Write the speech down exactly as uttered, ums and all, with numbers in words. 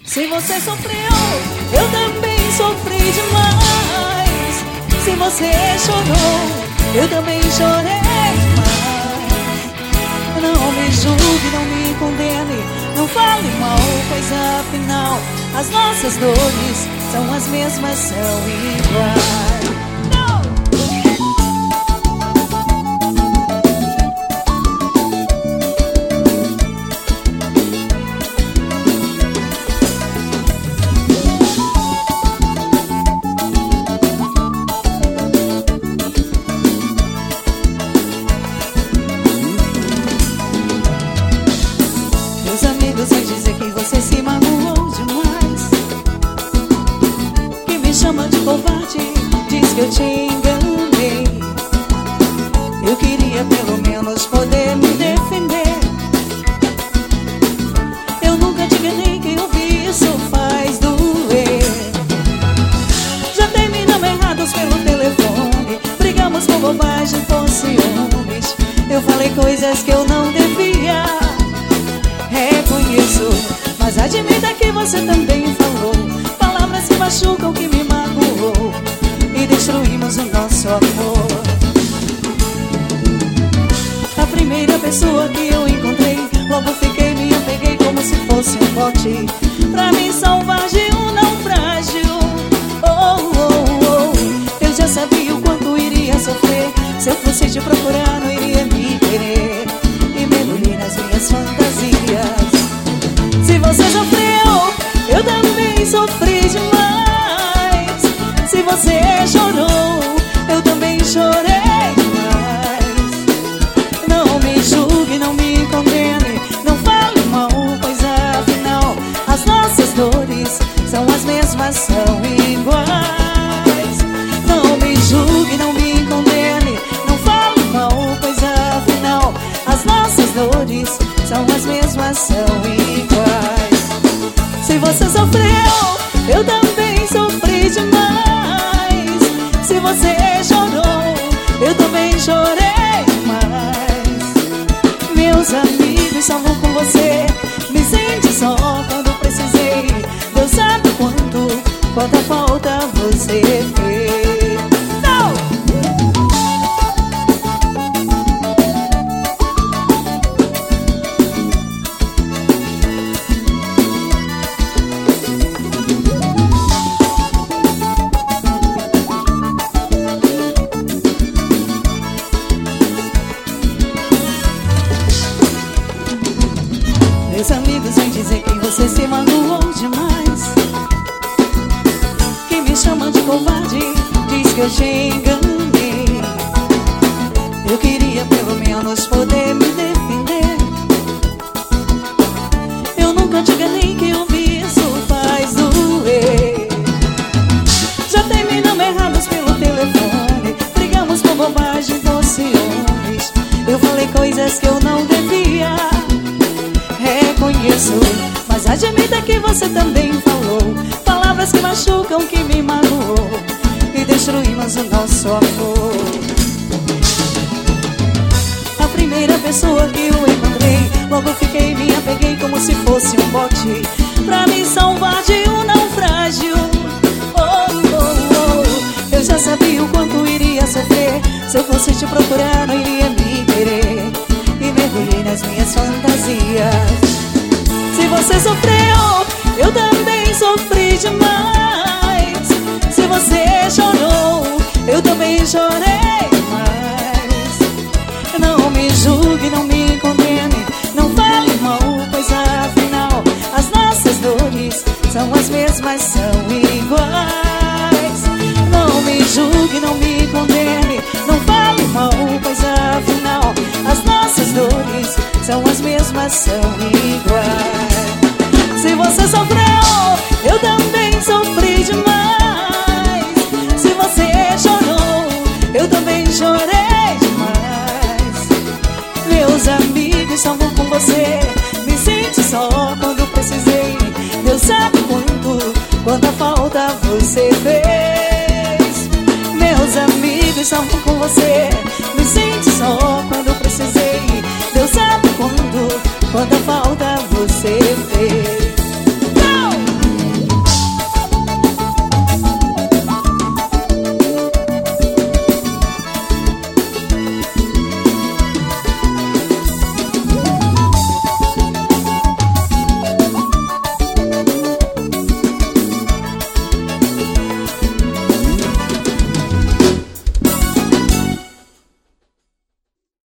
Se você sofreu, eu também sofri demais. Se você chorou, eu também chorei demais. Não me julgue, não me condene, não fale mal, pois afinal as nossas dores são as mesmas, são iguais. Meus amigos vão dizer que você se magoou demais, que me chama de covarde, diz que eu te enganei. Eu queria pelo menos poder me defender. Eu nunca te enganei, que ouvir isso faz doer. Já terminamos errados pelo telefone, brigamos por bobagem, por ciúmes. Eu falei coisas que eu não devia, reconheço, mas admita que você também falou palavras que machucam, que me magoou, e destruímos o nosso amor. A primeira pessoa que eu encontrei, logo fiquei, me apeguei como se fosse um bote pra me salvar de um naufrágio. Oh, oh, oh, eu já sabia o quanto iria sofrer. Se eu fosse te procurar, não iria me querer e mergulhei nas minhas fantasias. Se você sofreu, eu também sofri demais. Se você chorou, eu também chorei demais. Não me julgue, não me condene, não fale mal, pois afinal as nossas dores são as mesmas, são iguais. Não me julgue, não me condene, não fale mal, pois afinal as nossas dores são as mesmas, são iguais. Se você sofreu, eu também sofri demais. Se você chorou, eu também chorei demais. Meus amigos estavam com você, me senti só quando precisei. Deus sabe quanto, quanta falta você fez. Não! Meus amigos vêm dizer que você se magoou demais, que me chama de covarde, diz que eu te enganei. Eu queria pelo menos poder me defender. Eu nunca te enganei, que ouvir isso faz doer. Já terminamos errados pelo telefone, brigamos por bobagem, por ciúmes. Eu falei coisas que eu não devia, reconheço, mas admita que você também falou palavras que machucam, que me magoou, e destruímos o nosso amor. A primeira pessoa que eu encontrei, logo fiquei, me apeguei como se fosse um bote pra me salvar de um naufrágio. Oh, oh, oh, eu já sabia o quanto iria sofrer. Se eu fosse te procurar, não iria me querer e mergulhei nas minhas fantasias. Se você sofreu, eu também sofri demais. Se você chorou, eu também chorei demais. Não me julgue, não me condene, não fale mal, pois afinal as nossas dores são as mesmas, são iguais. Não me julgue, não me condene, não fale mal, pois afinal as nossas dores são as mesmas, são iguais. Se você sofreu, eu também sofri demais. Se você chorou, eu também chorei demais. Meus amigos estavam com você, me senti só quando precisei. Deus sabe quanto, quanta falta você fez. Meus amigos estavam com você, me senti só quando precisei. Deus sabe quando, quanta falta você fez.